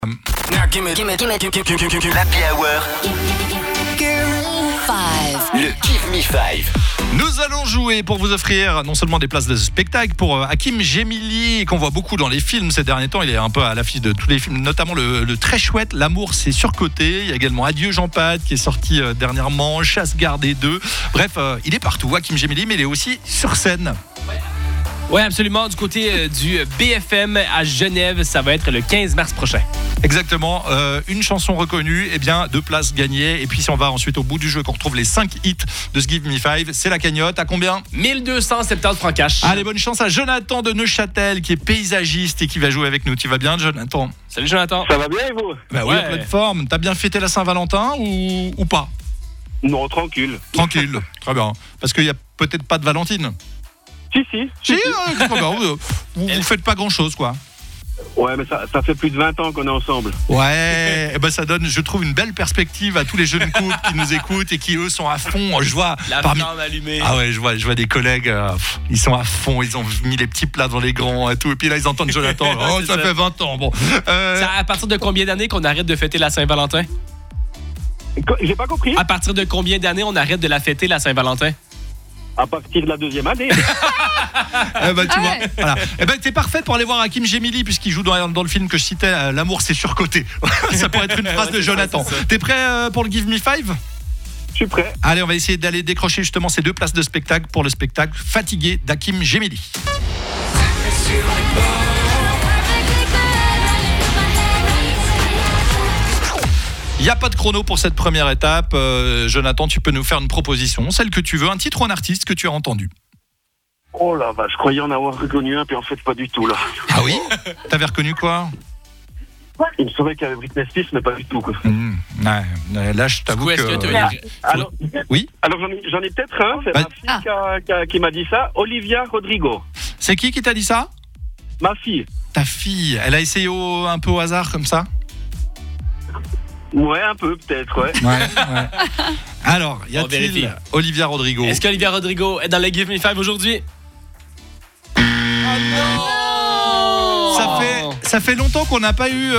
L'Happy Hour. Le Give Me Five. Nous allons jouer pour vous offrir non seulement des places de spectacle pour Hakim Gemili, qu'on voit beaucoup dans les films ces derniers temps. Il est un peu à l'affiche de tous les films, notamment le très chouette L'amour c'est surcoté. Il y a également Adieu Jean Pat qui est sorti dernièrement, Chasse gardée 2. Bref, il est partout, Hakim Gemili, mais il est aussi sur scène. Oui, absolument. Du côté du BFM à Genève, ça va être le 15 mars prochain. Exactement. Une chanson reconnue, et bien 2 places gagnées. Et puis si on va ensuite au bout du jeu, qu'on retrouve les 5 hits de ce Give Me Five, c'est la cagnotte. À combien ? 1270 francs cash. Allez, bonne chance à Jonathan de Neuchâtel qui est paysagiste et qui va jouer avec nous. Tu vas bien, Jonathan ? Salut Jonathan. Ça va bien et vous ? Bah oui, en pleine forme. T'as bien fêté la Saint-Valentin ou pas ? Non, tranquille. Tranquille, très bien. Parce qu'il n'y a peut-être pas de Valentine. Si. Très bien. Vous faites pas grand-chose, quoi. Ouais, mais ça fait plus de 20 ans qu'on est ensemble. Ouais, et ben ça donne, je trouve, une belle perspective à tous les jeunes couples qui nous écoutent et qui, eux, sont à fond. Je vois la flamme allumée. Ah ouais, je vois des collègues, ils sont à fond, ils ont mis les petits plats dans les grands et tout. Et puis là, ils entendent Jonathan. Oh, ça fait 20 ans. Bon. C'est à partir de combien d'années qu'on arrête de fêter la Saint-Valentin ? J'ai pas compris. À partir de combien d'années on arrête de la fêter, la Saint-Valentin ? À partir de la 2e année. Tu vois, voilà. T'es parfaite pour aller voir Hakim Gemili puisqu'il joue dans le film que je citais, L'amour c'est surcoté. Ça pourrait être une phrase de Jonathan. T'es prêt pour le Give Me Five ? Je suis prêt. Allez, on va essayer d'aller décrocher justement ces 2 places de spectacle pour le spectacle Fatigué d'Hakim Gemili. Il n'y a pas de chrono pour cette première étape. Jonathan, tu peux nous faire une proposition, celle que tu veux, un titre ou un artiste que tu as entendu. Oh la vache, je croyais en avoir reconnu un, puis en fait pas du tout là. Ah oui ? T'avais reconnu quoi ? Il me semblait qu'il y avait Britney Spears, mais pas du tout. Quoi. Là, je t'avoue que... Alors, oui ? Alors j'en ai peut-être un, c'est ma fille qui m'a dit ça, Olivia Rodrigo. C'est qui t'a dit ça ? Ma fille. Ta fille, elle a essayé un peu au hasard comme ça ? Ouais, un peu, peut-être, ouais. Alors, y a-t-il Olivia Rodrigo ? Est-ce qu'Olivia Rodrigo est dans les Give Me Five aujourd'hui ? Oh non ! Ça fait longtemps qu'on n'a pas eu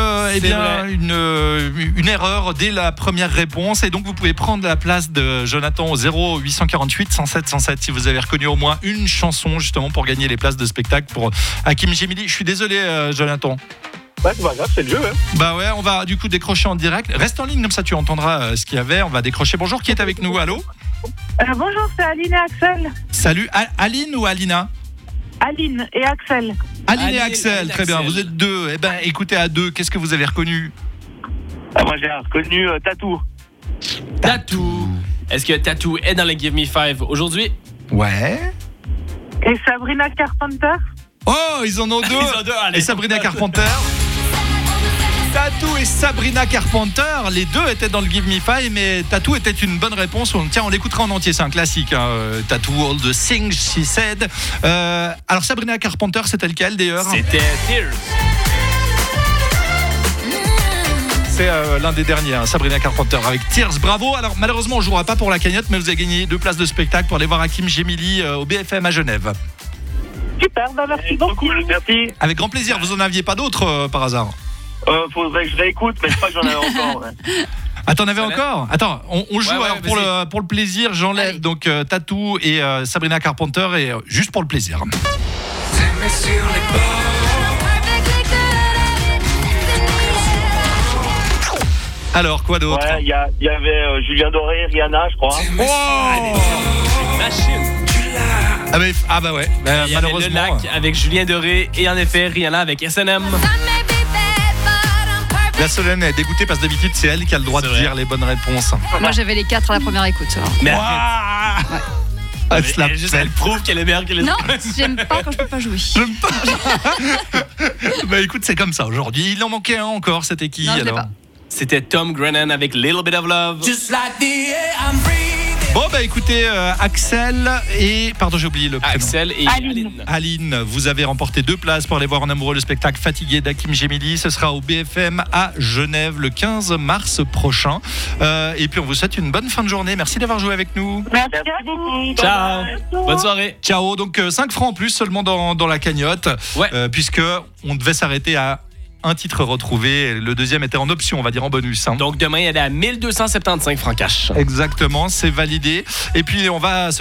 une erreur dès la première réponse. Et donc, vous pouvez prendre la place de Jonathan au 0848 107 107 si vous avez reconnu au moins une chanson, justement, pour gagner les places de spectacle pour Hakim Gemili. Je suis désolé, Jonathan. Ouais, c'est pas grave, c'est le jeu. Hein. Bah ouais, on va du coup décrocher en direct. Reste en ligne, comme ça tu entendras ce qu'il y avait. On va décrocher. Bonjour, qui est avec nous ? Allô ? Bonjour, c'est Aline et Axel. Salut, Aline ou Alina ? Aline et Axel. Aline et Axel, très bien. Vous êtes 2. Eh ben, écoutez, à 2, qu'est-ce que vous avez reconnu ? Moi, j'ai reconnu Tatou. Tatou. Est-ce que Tatou est dans les Give Me Five aujourd'hui ? Ouais. Et Sabrina Carpenter. Oh, ils en ont 2. Allez, et Sabrina Carpenter. Tatou et Sabrina Carpenter, les 2 étaient dans le Give Me Five, mais Tatou était une bonne réponse. Tiens, on l'écoutera en entier, c'est un classique. Tatou, All the Things She Said. Alors Sabrina Carpenter, c'était lequel d'ailleurs ? C'était Tears. C'est l'un des derniers, Sabrina Carpenter avec Tears. Bravo. Alors malheureusement, on ne jouera pas pour la cagnotte, mais vous avez gagné 2 places de spectacle pour aller voir Hakim Gemili au BFM à Genève. Super, merci beaucoup. Cool, merci. Avec grand plaisir. Vous en aviez pas d'autres par hasard ? Faudrait que je réécoute, mais je crois que j'en avais encore. Ouais. Ah, t'en avais encore ? Attends, on joue ouais, alors pour le plaisir. J'enlève Allez. donc Tatou et Sabrina Carpenter et juste pour le plaisir. Alors, quoi d'autre ? Ouais, il y avait Julien Doré, Rihanna, je crois. Machine. Ah bah ouais, Il y avait malheureusement. Le Lac avec Julien Doré et en effet Rihanna avec S&M. La Solène est dégoûtée parce que d'habitude c'est elle qui a le droit de dire les bonnes réponses. Moi, j'avais les 4 à la première écoute. Alors. Mais arrête. elle prouve qu'elle est meilleure que les Non, autres. j'aime pas quand je peux pas jouer. Bah écoute, c'est comme ça aujourd'hui. Il en manquait un encore, c'était qui Non, je l'ai alors ? pas. C'était Tom Grennan avec Little Bit of Love. Bon bah écoutez, Axel et... Pardon, j'ai oublié le prénom. Axel et Aline. Aline, vous avez remporté 2 places pour aller voir en amoureux le spectacle Fatigué d'Hakim Gemili. Ce sera au BFM à Genève le 15 mars prochain. Et puis on vous souhaite une bonne fin de journée. Merci d'avoir joué avec nous. Merci beaucoup. Ciao. Bonne soirée. Ciao. Donc 5 francs en plus seulement dans la cagnotte. Ouais. Puisque on devait s'arrêter à un titre retrouvé. Le deuxième était en option, on va dire en bonus. Donc demain, elle est à 1275 francs cash. Exactement, c'est validé. Et puis on va se